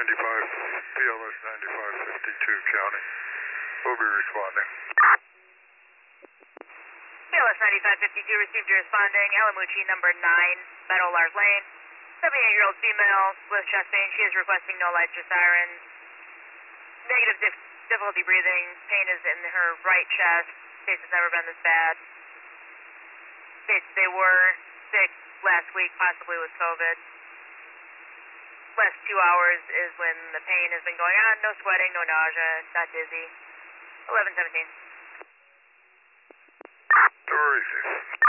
95, PLS 9552 County. We'll be responding. PLS 9552 received your responding. Alamucci number 9, Meadowlark Lane. 78-year-old female with chest pain. She is requesting no lights or sirens. Negative difficulty breathing. Pain is in her right chest. Case has never been this bad. States they were sick last week, possibly with COVID. Last 2 hours is when the pain has been going on. No sweating, no nausea, not dizzy. 11:17. Where is he?